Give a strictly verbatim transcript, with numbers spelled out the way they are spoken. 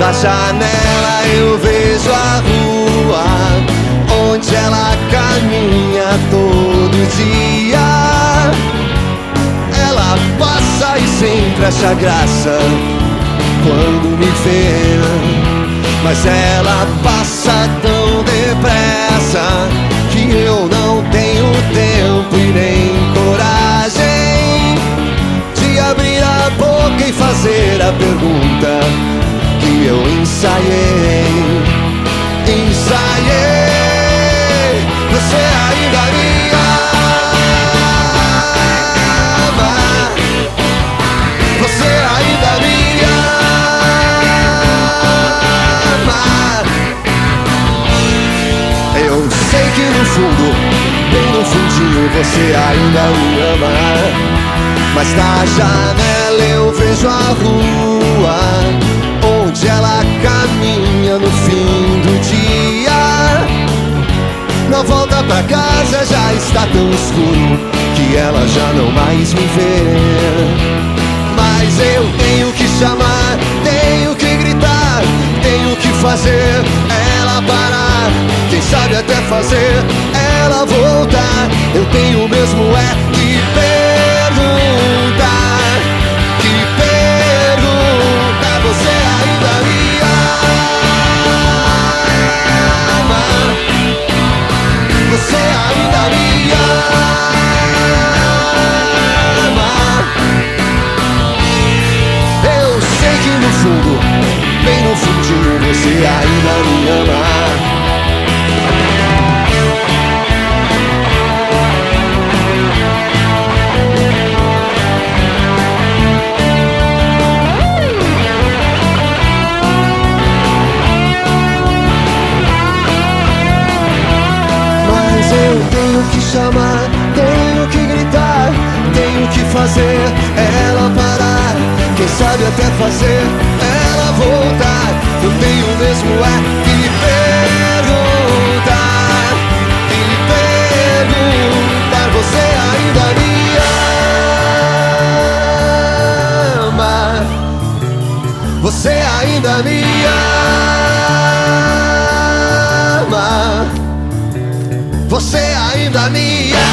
Da janela eu vejo a rua onde ela caminha todo dia. Ela passa e sempre acha graça quando me vê, mas ela passa tão depressa que eu não tenho tempo e nem coragem de abrir a boca e fazer a pergunta que eu ensaiei, ensaiei. Você ainda me ama, você ainda me ama. Eu sei que no fundo, bem no fundinho, você ainda me ama. Mas da janela eu vejo a rua onde ela caminha no fim do dia. Na volta pra casa já está tão escuro que ela já não mais me vê. Mas eu tenho que chamar, tenho que gritar, tenho que fazer ela parar, quem sabe até fazer ela voltar. Eu tenho mesmo é que perguntar, que perguntar. Você ainda me ama, você ainda me ama. Eu sei que no fundo, bem no fundinho, você ainda me ama. Chamar, tenho que gritar, tenho que fazer ela parar, quem sabe até fazer ela voltar. Eu tenho mesmo é que perguntar, que perguntar. Você ainda me ama, você ainda me ama, você ainda me ama.